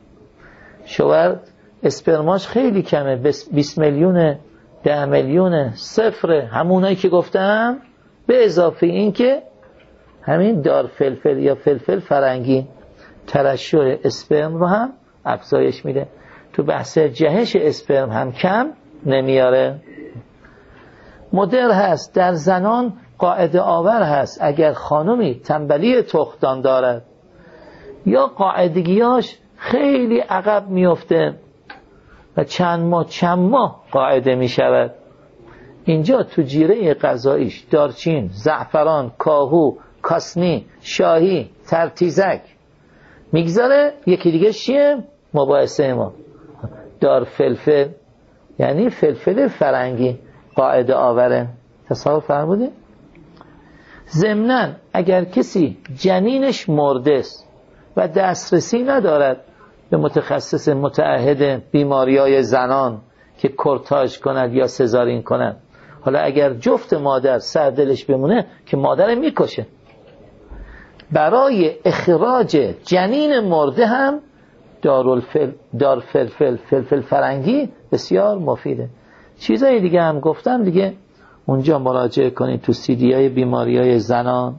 شوهر اسپرماش خیلی کمه، 20 میلیون، 10 میلیون، 0، همونایی که گفتم، به اضافه این که همین دار فلفل یا فلفل فرنگی ترشح اسپرم رو هم افزایش میده، تو بحث جهش اسپرم هم کم نمیاره. مدر هست در زنان، قاعده آور هست اگر خانمی تنبلی تخمدان دارد یا قاعدگیاش خیلی عقب میفته و چند ماه قاعده میشود، اینجا تو جیره غذاییش دارچین، زعفران، کاهو، کاسنی، شاهی، ترتیزک میگذاره. یکی دیگه چیه؟ مباحثه ما دار فلفل، یعنی فلفل فرنگی قاعده آوره. تصور فرمودی؟ ضمناً اگر کسی جنینش مرده است و دسترسی ندارد به متخصص متعهد بیماری‌های زنان که کورتاژ کند یا سزارین کند، حالا اگر جفت مادر سر دلش بمونه که مادر میکشه، برای اخراج جنین مرده هم فلفل فرنگی بسیار مفیده. چیزای دیگه هم گفتم دیگه، اونجا مراجعه کنید تو سیدیای بیماری‌های زنان.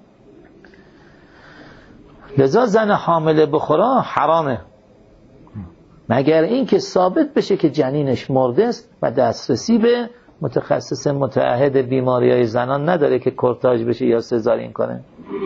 لذا زن حامله بخورا حرامه، مگر این که ثابت بشه که جنینش مرده است و دسترسی به متخصص متعهد بیماری‌های زنان نداره که کورتاژ بشه یا سزارین کنه.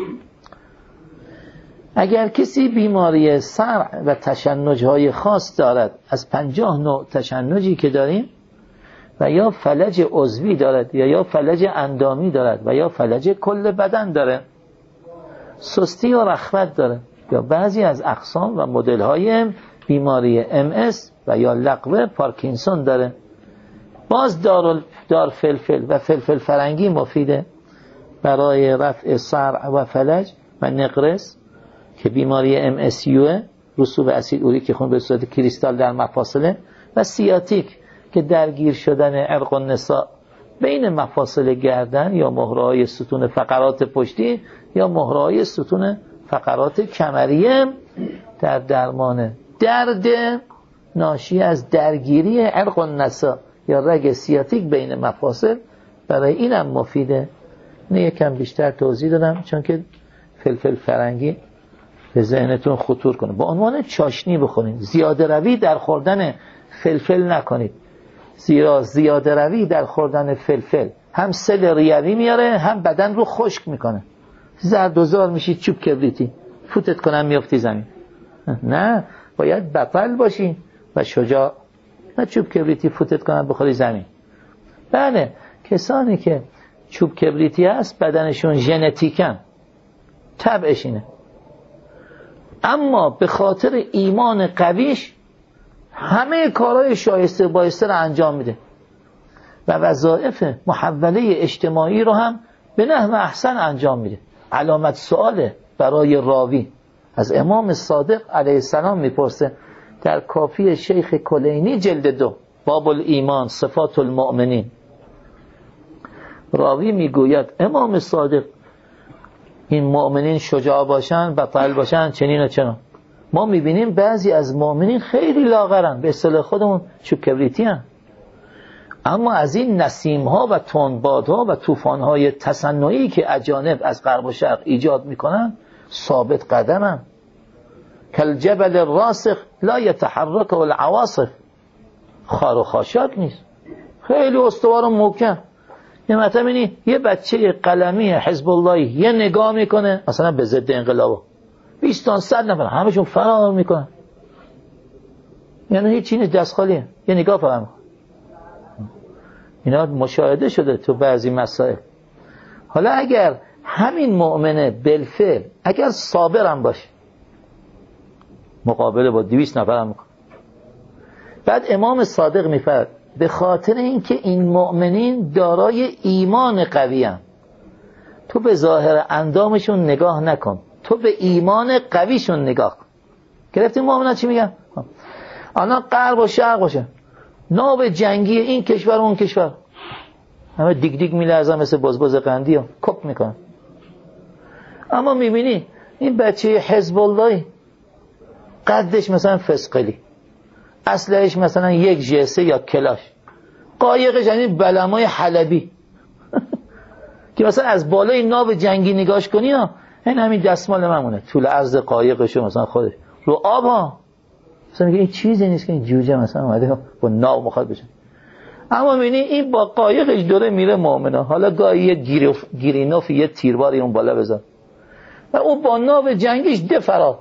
اگر کسی بیماری صرع و تشنج‌های خاص دارد، از 50 نوع تشنجی که داریم، و یا فلج عضوی دارد یا فلج اندامی دارد و یا فلج کل بدن داره، سستی و رخوت داره، یا بعضی از اقسام و مدل‌های بیماری MS و یا لقوه پارکینسون داره، باز دار فلفل و فلفل فرنگی مفیده برای رفع صرع و فلج، و نقرس که بیماری MSU، رسوب اسید اوریک خون به صورت کریستال در مفاصله، و سیاتیک که درگیر شدن عرق النساء بین مفاصل گردن یا مهره‌های ستون فقرات پشتی یا مهره‌های ستون فقرات کمریه در درمان درد ناشی از درگیری عرق النساء یا رگ سیاتیک بین مفاصل. برای اینم مفیده. اینه یکم بیشتر توضیح دادم چون که فلفل فرنگی به ذهنتون خطور کنه. با عنوان چاشنی بخورید، زیاده روی در خوردن فلفل نکنید، زیرا زیاده روی در خوردن فلفل هم سل ریوی میاره هم بدن رو خشک میکنه. زرد و زار میشید چوب کبریتی، فوتت کنم میافتی زمین. نه، باید بطل باشی و شجاع، نه چوب کبریتی فوتت کنم بخوری زمین. بله، کسانی که چوب کبریتی هست بدنشون ژنتیکن، طبعش اینه، اما به خاطر ایمان قویش همه کارهای شایسته بایسته رو انجام میده و وظایف محوله اجتماعی رو هم به نحو احسن انجام میده. علامت سؤاله برای راوی. از امام صادق علیه السلام میپرسه در کافی شیخ کلینی جلد 2 باب الایمان صفات المؤمنین. راوی میگوید امام صادق این مؤمنین شجاع باشن، بطل باشن، چنین و چنان. ما میبینیم بعضی از مؤمنین خیلی لاغرن، به اصطلاح خودمون چوب کبریتی هن. اما از این نسیم ها و تندبادها و طوفان های تصنعی که اجانب از غرب و شرق ایجاد میکنن ثابت قدمن. کالجبل الراسخ لا يتحرك العواصف. خار و خاشاک نیست، خیلی استوار و محکم. یه مطلب اینی یه بچه قلمی حزب الله یه نگاه میکنه مثلا به ضد انقلاب 20 تا 100 نفر همشون فرار میکنن، یعنی هیچ چیزی دست خالیه، یه نگاه فقط میکنه. اینا مشاهده شده تو بعضی مسائل. حالا اگر همین مؤمنه بالفعل اگر صابرم باشه مقابله با 200 نفر هم میکنه. بعد امام صادق میفرد به خاطر اینکه این مؤمنین دارای ایمان قوی هستند، تو به ظاهر اندامشون نگاه نکن، تو به ایمان قویشون نگاه کن. گرفتیم مؤمنان چی میگن؟ آنها غرب و شرق باشه، ناو جنگی این کشور و اون کشور، همه دیگ دیگ میلرزن مثل بزبز قندی ها کپ میکنن. اما میبینی این بچه حزب الله قدش مثلا فسقلی، اسلحه‌اش مثلا یک جسه یا کلاش، قایقش یعنی بلمای حلبی که مثلا از بالای ناو جنگی نگاش کنی ها، این همین دستمال ممونه طول عرض قایقشو مثلا خودش رو آب ها، مثلا میگه این چیزی نیست که این جوجه مثلا اومده با ناو مخاط بشه. اما میبینی این با قایقش دوره میره مؤمنه، حالا گاهی یه گیرینوف یه تیرباری اون بالا بزن و او با ناو جنگیش ده فرار،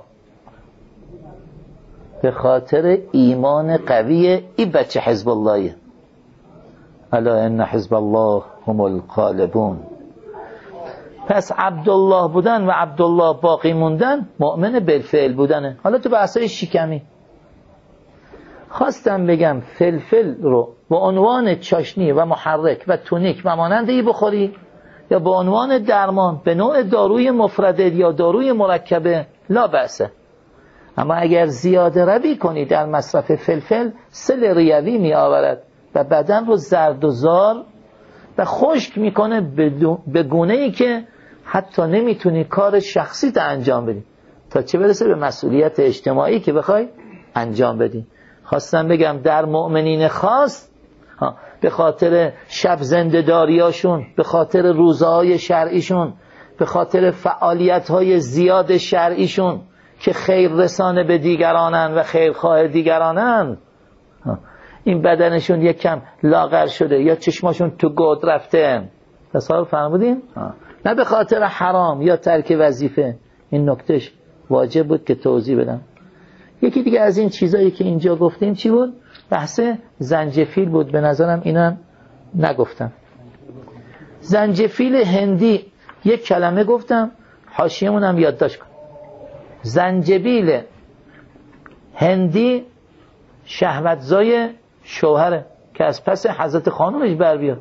به خاطر ایمان قوی این بچه حزب اللهیه. الا ان حزب الله هم الغالبون. پس عبدالله بودن و عبدالله باقی موندن مؤمن بالفعل بودنه. حالا تو بحثای شکمی خواستم بگم فلفل رو به عنوان چاشنی و محرک و تونیک و مانندی بخوری یا به عنوان درمان به نوع داروی مفرده یا داروی مرکبه لا بأسه. اما اگر زیاده روی کنی در مصرف فلفل، سل ریوی می آورد و بدن رو زرد و زار و خشک میکنه به گونه‌ای که حتی نمیتونی کار شخصیت انجام بدی، تا چه برسه به مسئولیت اجتماعی که بخوای انجام بدی. خواستم بگم در مؤمنین خاص به خاطر شب زنده‌داریاشون، به خاطر روزهای شرعیشون، به خاطر فعالیت‌های زیاد شرعیشون که خیر رسانه به دیگرانن و خیرخواه دیگرانن، این بدنشون یک کم لاغر شده یا چشماشون تو گود رفته. تصور فرمودین؟ نه به خاطر حرام یا ترک وظیفه. این نکتهش واجب بود که توضیح بدم. یکی دیگه از این چیزایی که اینجا گفتیم چی بود؟ بحث زنجفیل بود. به نظرم اینم نگفتم. زنجفیل هندی یک کلمه گفتم، حاشیه‌مون هم یادداشت کن. زنجبیل هندی شهوتزای شوهره که از پس حضرت خانومش بر بیاد،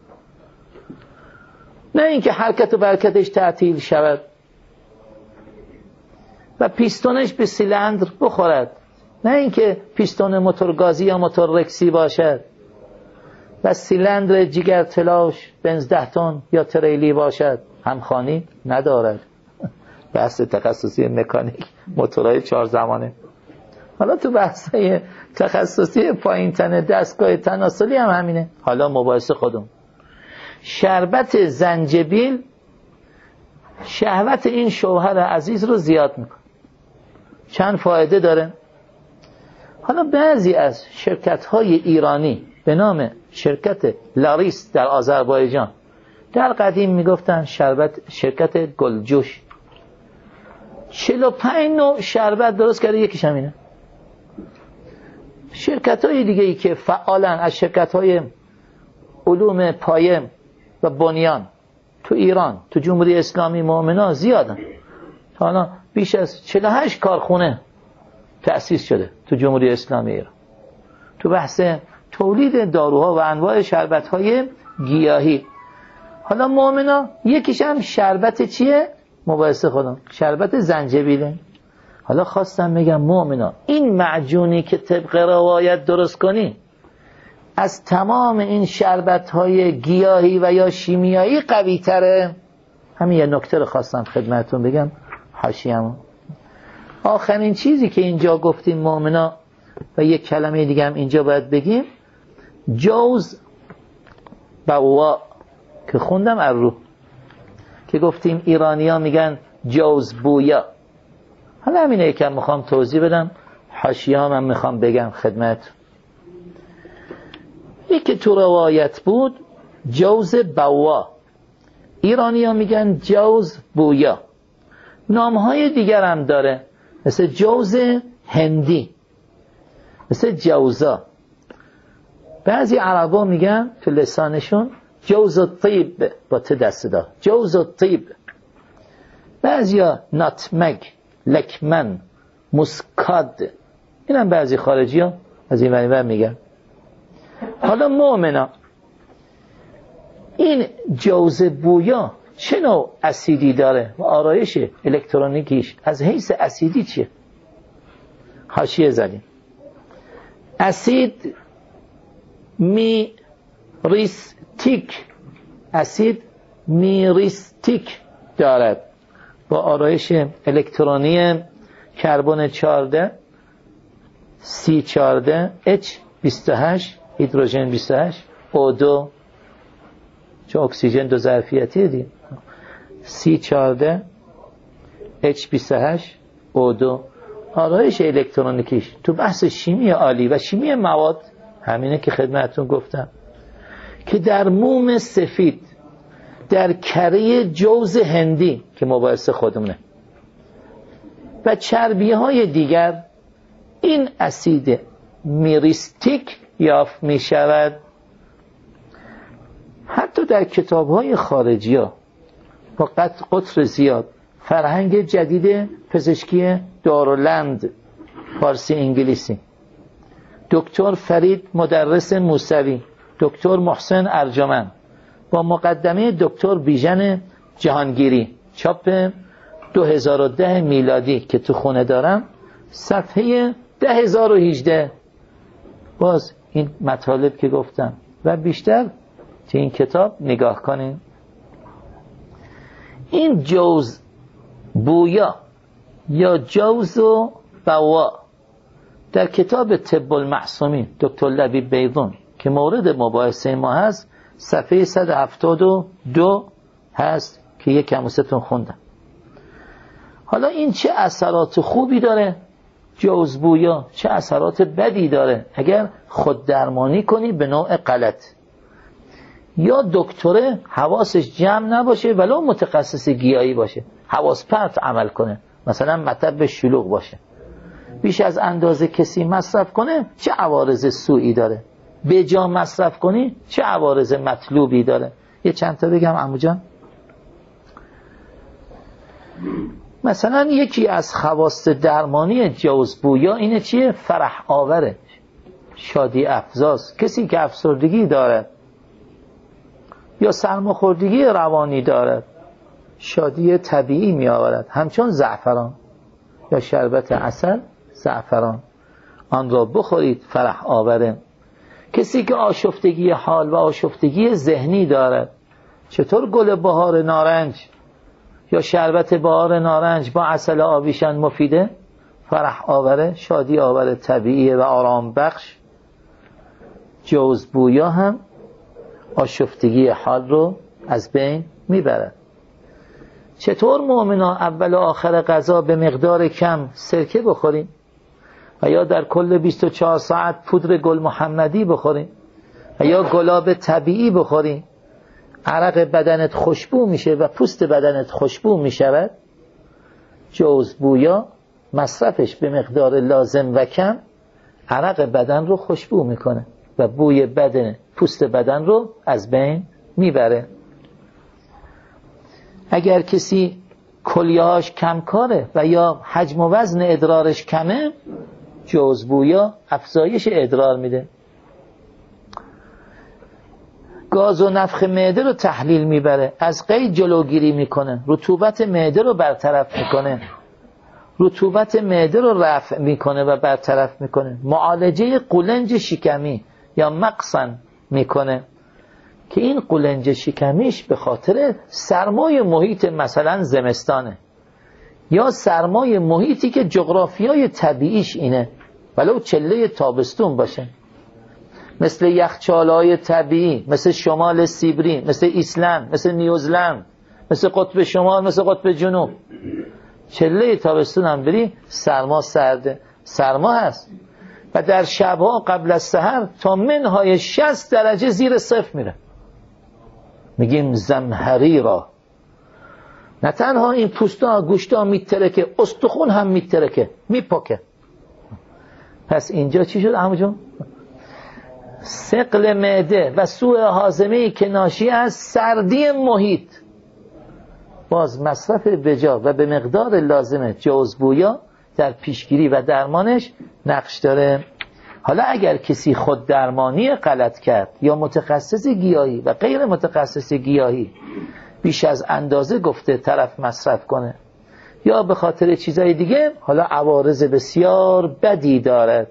نه اینکه حرکت و برکتش تعطیل شود و پیستونش به سیلندر بخورد، نه اینکه پیستون موتورگازی یا موتور رکسی باشد و سیلندر جگر تلاش بنز 10 تن یا تریلی باشد، همخوانی ندارد. بحث تخصصی مکانیک موتورهای 4 زمانه. حالا تو بحثای تخصصی پایین تنه دستگاه تناسلی هم همینه. حالا مباحث خودم. شربت زنجبیل شهوت این شوهر عزیز رو زیاد میکنه. چند فایده داره؟ حالا بعضی از شرکت‌های ایرانی به نام شرکت لاریس در آذربایجان، در قدیم میگفتن شرکت گلجوش، 45 نوع شربت درست کرده، یکیش همینه. شرکت‌های دیگه‌ای که فعالن از شرکت‌های علوم پایه و بنیان تو ایران، تو جمهوری اسلامی مؤمنان زیادن. تا حالا بیش از 48 کارخونه تأسیس شده تو جمهوری اسلامی ایران تو بحث تولید داروها و انواع شربت‌های گیاهی. حالا مؤمنا یکیش هم شربت چیه؟ مباحثه خودم، شربت زنجبیله. حالا خواستم بگم مؤمنا این معجونی که طبق روایت درست کنی از تمام این شربت‌های گیاهی و یا شیمیایی قوی تره. همین یه نکته رو خواستم خدمتتون بگم حاشیه‌مو. آخرین چیزی که اینجا گفتیم مؤمنا و یک کلمه دیگه هم اینجا باید بگیم، جوز بوا که خوندم الروح، که گفتیم ایرانی‌ها میگن جوز بویا. حالا همینه یکم میخوام توضیح بدم، حاشیه هم میخوام بگم خدمت. یکی تو روایت بود جوز بوا، ایرانی‌ها میگن جوز بویا. نامهای دیگر هم داره، مثل جوز هندی، مثل جوزا. بعضی عربا میگن تو لسانشون جوز الطیب با ت دست دار، جوز الطیب. بعضیا ناتمگ، لکمن، مسکاد. این هم بعضی خارجی ها از این ور میگن. حالا مؤمنا این جوز بویا چه نوع اسیدی داره و آرایش الکترونیکیش از حیث اسیدی چیه؟ حاشیه زدیم. اسید میریستیک، اسید میریستیک دارد با آرایش الکترونی کربن 14 C14 H28 هیدروژن 28 O2 چون اکسیژن دو ظرفیتی دی C14 H28 O2. آرایش الکترونیکیش تو بحث شیمی عالی و شیمی مواد همینه که خدمتتون گفتم که در موم سفید، در کره جوز هندی که مباحث خودمونه و چربی های دیگر این اسید میریستیک یافت می شود. حتی در کتاب های خارجی ها با قطر زیاد، فرهنگ جدید پزشکی دارولند فارسی انگلیسی، دکتر فرید مدرس موسوی، دکتر محسن ارجمند با مقدمه دکتر بیژن جهانگیری، چاپ 2010 میلادی که تو خونه دارم، صفحه 10018. باز این مطالب که گفتم و بیشتر تو این کتاب نگاه کنین. این جوز بویا یا جوز و بوا در کتاب طب المعصومین دکتر لبیب بیضون که مورد مباحثه ما هست، صفحه 172 هست که یک کموستون خوندم. حالا این چه اثرات خوبی داره؟ جوزبویا چه اثرات بدی داره اگر خود درمانی کنی به نوع غلط، یا دکتره حواسش جمع نباشه ولو متخصص گیاهی باشه، حواس پرت عمل کنه، مثلا مطب شلوغ باشه، بیش از اندازه کسی مصرف کنه چه عوارض سوئی داره، به جا مصرف کنی چه عوارض مطلوبی داره. یه چند تا بگم عمو جان. مثلا یکی از خواص درمانی جوزبویا اینه چیه؟ فرح آوره، شادی افزاست. کسی که افسردگی داره یا سرماخوردگی روانی دارد شادی طبیعی می آورد، همچون زعفران یا شربت عسل زعفران، آن را بخورید فرح آوره. کسی که آشفتگی حال و آشفتگی ذهنی دارد، چطور گل بهار نارنج یا شربت بهار نارنج با عسل آویشن مفیده؟ فرح آوره، شادی آوره، طبیعی و آرام بخش. جوزبویا هم آشفتگی حال رو از بین میبرد. چطور مؤمنا اول و آخر غذا به مقدار کم سرکه بخوریم و یا در کل 24 ساعت پودر گل محمدی بخوریم و یا گلاب طبیعی بخوریم، عرق بدنت خوشبو میشه و پوست بدنت خوشبو میشود. جوزبویا مصرفش به مقدار لازم و کم عرق بدن رو خوشبو میکنه و بوی بدن پوست بدن رو از بین میبره. اگر کسی کلیه‌هاش کمکاره و یا حجم و وزن ادرارش کمه، جوزبویا افزایش ادرار میده. گاز و نفخ معده رو تحلیل میبره، از قی جلوگیری میکنه، رطوبت معده رو برطرف میکنه، رطوبت معده رو رفع میکنه و برطرف میکنه، معالجه قولنج شکمی یا مقصن میکنه که این قولنج شکمیش به خاطر سرمای محیط مثلا زمستانه یا سرمای محیطی که جغرافیای طبیعیش اینه ولو چله تابستون باشه، مثل یخچال‌های طبیعی، مثل شمال سیبری، مثل ایسلند، مثل نیوزلند، مثل قطب شمال، مثل قطب جنوب. چله تابستون هم بری سرما سرده، سرما هست و در شبها قبل از سحر تا منهای 60 درجه زیر صفر میره. میگیم زمهریرا. نه تنها این پوستا گوشتا میترکه، استخون هم میترکه، میپکه. پس اینجا چی شد عمو جون؟ ثقل معده و سوء هاضمه‌ای که ناشی از سردی محیط. باز مصرف بجا و به مقدار لازمه جوزبویا در پیشگیری و درمانش نقش داره. حالا اگر کسی خود درمانی غلط کرد یا متخصص گیاهی و غیر متخصص گیاهی بیش از اندازه گفته طرف مصرف کنه یا به خاطر چیزای دیگه، حالا عوارض بسیار بدی دارد.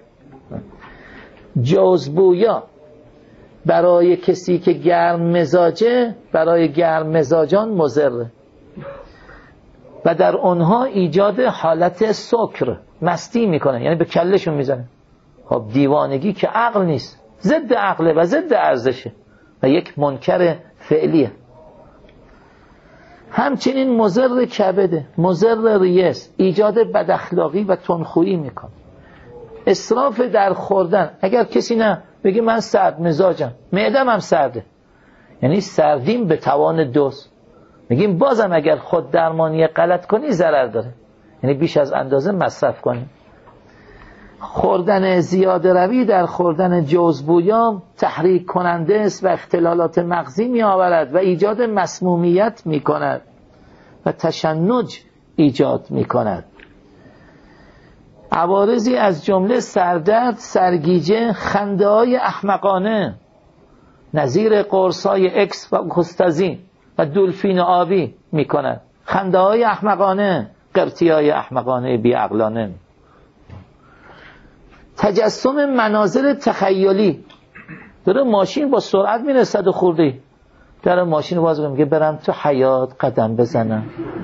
جوزبویا برای کسی که گرم مزاجه، برای گرم مزاجان مضره و در اونها ایجاد حالت سکر، مستی میکنه، یعنی به کلشون میزنه. خب دیوانگی که عقل نیست، ضد عقله و ضد ارزشه و یک منکر فعلیه. همچنین مضر کبده، مضر ریه، ایجاد بداخلاقی و تندخویی میکنه. اسراف در خوردن، اگر کسی نه بگه من سرد مزاجم، معدم هم سرده، یعنی سردیم به توان دوز، میگیم بازم اگر خود درمانی غلط کنی ضرر داره، یعنی بیش از اندازه مصرف کنی. خوردن زیاده روی در خوردن جوزبویا تحریک کننده است و اختلالات مغزی می آورد و ایجاد مسمومیت می کند و تشنج ایجاد می کند. عوارضی از جمله سردرد، سرگیجه، خنده های احمقانه، نظیر قرصای اکس و کوستازین و دولفین آبی میکنه. خنده های احمقانه، قرتی های احمقانه بی عقلانه. تجسم مناظر تخیلی، داره ماشین با سرعت میره 100 خورده، در ماشین باز میگه برم تو حیات قدم بزنم.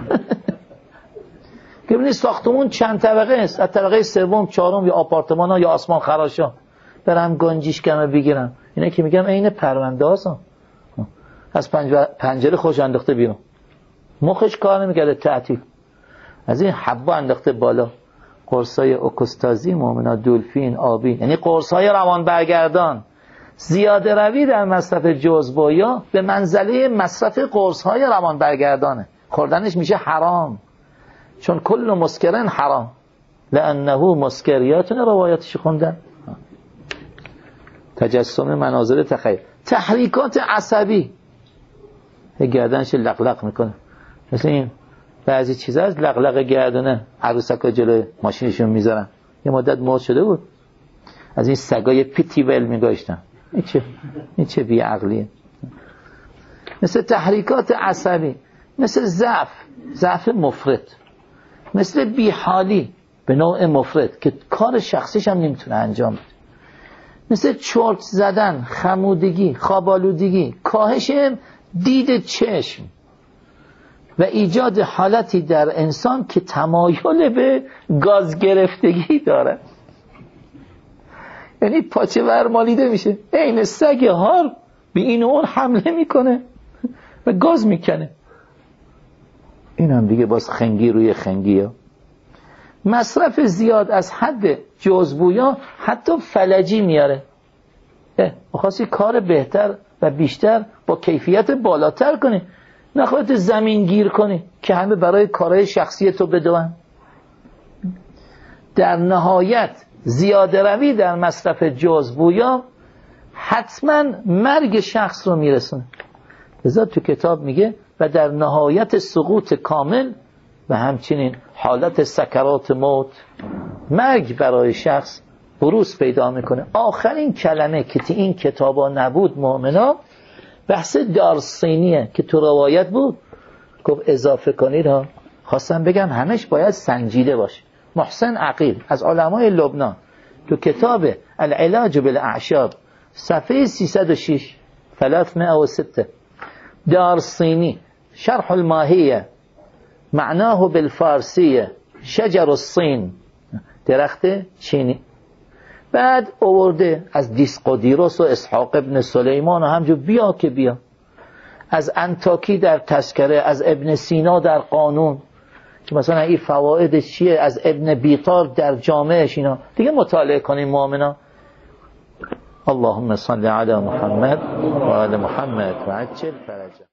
که ببینید ساختمون چند طبقه است، از طبقه سوم چهارم یا آپارتمان ها یا آسمان خراشا، برم گنجیشکمه بگیرم. اینه که میگم عین پرونده هاست، از پنجره خوش انداخته بیرون، مخش کار نمیکرده، تعطیل از این حبا انداخته بالا. قرصای اوکوستازی، مؤمنا دولفین آبی، یعنی قرصای روان برگردان. زیاده روی در مصرف جزبویا به منزله مصرف قرصهای روان برگردانه. خوردنش میشه حرام، چون کل مسکرن حرام لانه مسکریاتون روایاتش خوندن. تجسم مناظر تخیل. تحریکات عصبی، گردنش لقلق میکنه، مثل این بعضی چیزا از لقلق گردنه عروسکا جلوی ماشینشون میذارن. یه مدت موت شده بود از این سگای پیتیول میگاشتن. این چه بی عقلیه. مثل تحریکات عصبی، مثل ضعف مفرط، مثل بیحالی به نوع مفرط که کار شخصیش هم نمیتونه انجام بده، مثل چرت زدن، خمودگی، خوابالودگی، کاهش دید چشم و ایجاد حالتی در انسان که تمایل به گاز گرفتگی داره. یعنی پاچه ورمالیده میشه، این سگ هار به این و اون حمله میکنه و گاز میکنه. این هم دیگه باز خنگی روی خنگی ها. مصرف زیاد از حد جزبویا حتی فلجی میاره. خواستی کار بهتر و بیشتر با کیفیت بالاتر کنی، نخواهد زمین گیر کنی که همه برای کارهای شخصی تو بدون. در نهایت زیاده روی در مصرف جزبویا حتما مرگ شخص رو میرسونه. لذا تو کتاب میگه و در نهایت سقوط کامل و همچنین حالت سکرات موت، مرگ برای شخص بروز پیدا میکنه. آخرین کلمه که تو این کتابا نبود مؤمنا، بحث دارسینیه که تو روایت بود، گفت اضافه کنید ها. خواستم بگم همش باید سنجیده باشه. محسن عقیل از علمای لبنان تو کتاب العلاج بالاعشاب صفحه 306 306 دارسینی شرح الماهیه معناه بالفارسیه شجر الصین، درخت چینی. بعد آورده از دیسقودیروس و اسحاق ابن سلیمان و همجور بیا که بیا، از انتاکی در تذکره، از ابن سینا در قانون، که مثلا این فوایدش چیه، از ابن بیطار در جامعش. اینا دیگه مطالعه کنیم مؤمنا. اللهم صل علی محمد و آل محمد و عجل فرجه.